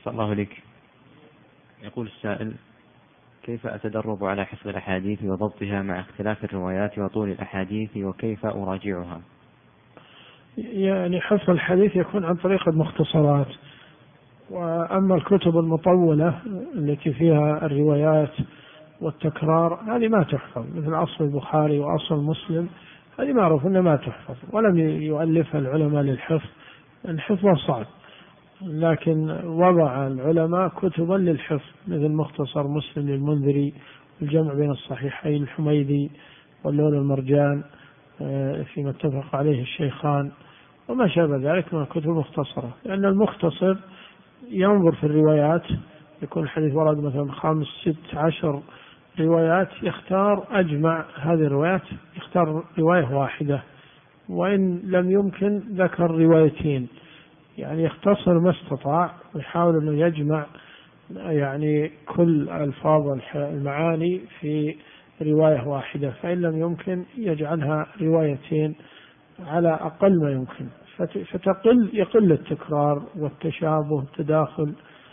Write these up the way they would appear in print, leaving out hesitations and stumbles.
أحسن الله إليك. يقول السائل: كيف أتدرب على حفظ الأحاديث وضبطها مع اختلاف الروايات وطول الأحاديث، وكيف أراجعها؟ يعني حفظ الحديث يكون عن طريق المختصرات، وأما الكتب المطولة التي فيها الروايات والتكرار هذه ما تحفظ، مثل أصل البخاري وأصل مسلم، هذه معروف أنها ما تحفظ ولم يؤلفها العلماء للحفظ، الحفظ صعب، لكن وضع العلماء كتبا للحفظ مثل مختصر مسلم للمنذري، الجمع بين الصحيحين الحميدي، واللؤلؤ المرجان فيما اتفق عليه الشيخان، وما شابه ذلك من الكتب المختصرة، لأن المختصر ينظر في الروايات، يكون الحديث ورد مثلا 5 6 10 روايات، يختار أجمع هذه الروايات، يختار رواية واحدة، وإن لم يمكن ذكر روايتين، يعني يختصر ما استطاع ويحاول أنه يجمع يعني كل ألفاظ المعاني في رواية واحدة، فإن لم يمكن يجعلها روايتين على أقل ما يمكن، يقل التكرار والتشابه والتداخل،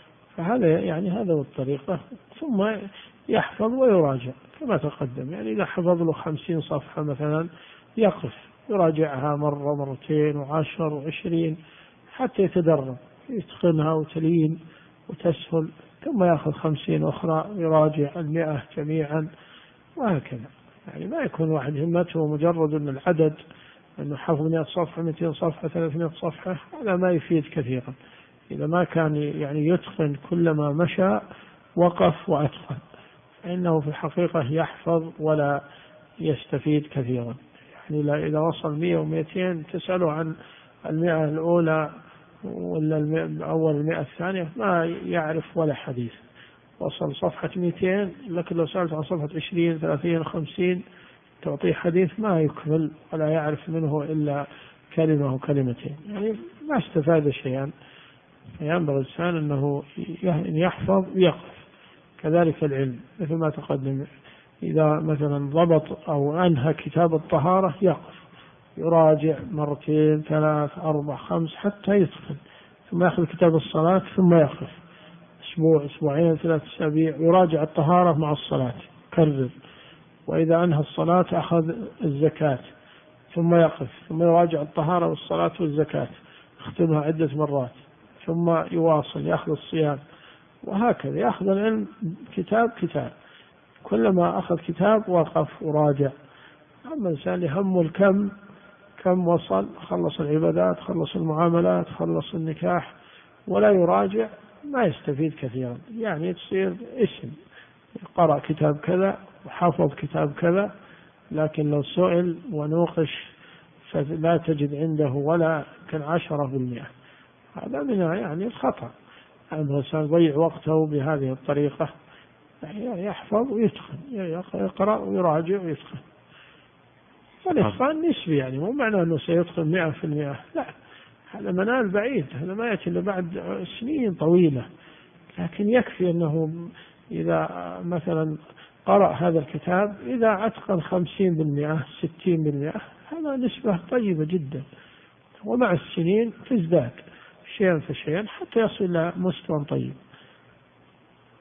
فهذا يعني هذا هو الطريقة. ثم يحفظ ويراجع كما تقدم، يعني إذا حفظ له 50 صفحة مثلا يقف يراجعها مرة مرتين 10 و20 حتى يتدرب يتقنها وتلين وتسهل، ثم يأخذ 50 أخرى يراجع 100 جميعا، وهكذا. يعني ما يكون واحد همته مجرد أن العدد أنه حفظ 100 صفحة 200 صفحة 300 صفحة، هذا ما يفيد كثيرا إذا ما كان يعني يتقن كلما مشى وقف وأتقن، فإنه في الحقيقة يحفظ ولا يستفيد كثيرا. يعني إذا وصل 100 و200 تسأله عن 100 الأولى ولا أول 100 الثانية ما يعرف ولا حديث، وصل صفحة 200 لكن لو سألت عن صفحة 20 30 50 تعطيه حديث ما يكمل ولا يعرف منه إلا كلمة وكلمتين، يعني ما استفاد شيئا. فينبغي الإنسان أنه يحفظ ويقف. كذلك العلم مثل ما تقدم، إذا مثلا ضبط أو أنهى كتاب الطهارة يقف يراجع 2 3 4 5 حتى يتقن، ثم يأخذ كتاب الصلاة ثم يقف أسبوع 2 3 أسابيع يراجع الطهارة مع الصلاة كرر، وإذا أنهى الصلاة أخذ الزكاة ثم يقف ثم يراجع الطهارة والصلاة والزكاة يختمها عدة مرات، ثم يواصل يأخذ الصيام، وهكذا يأخذ العلم كتاب كتاب، كلما أخذ كتاب وقف وراجع. أما الإنسان يهم الكم، كم وصل، خلص العبادات خلص المعاملات خلص النكاح ولا يراجع، ما يستفيد كثيرا، يعني تصير اسم قرأ كتاب كذا وحفظ كتاب كذا، لكن لو سئل ونوقش فلا تجد عنده ولا كان 10%، هذا من يعني الخطأ. الإنسان يضيع وقته بهذه الطريقة، يعني يحفظ ويتقن، يقرأ ويراجع ويتقن. والإتقان نسبي، يعني مو معنى أنه سيتقن 100%، لا، هذا منال بعيد، هذا ما يأتي إلا بعد سنين طويلة، لكن يكفي أنه إذا مثلا قرأ هذا الكتاب إذا أتقن 50% 60%، هذا نسبة طيبة جدا، ومع السنين تزداد شيئا فشيئا حتى يصل إلى مستوى طيب.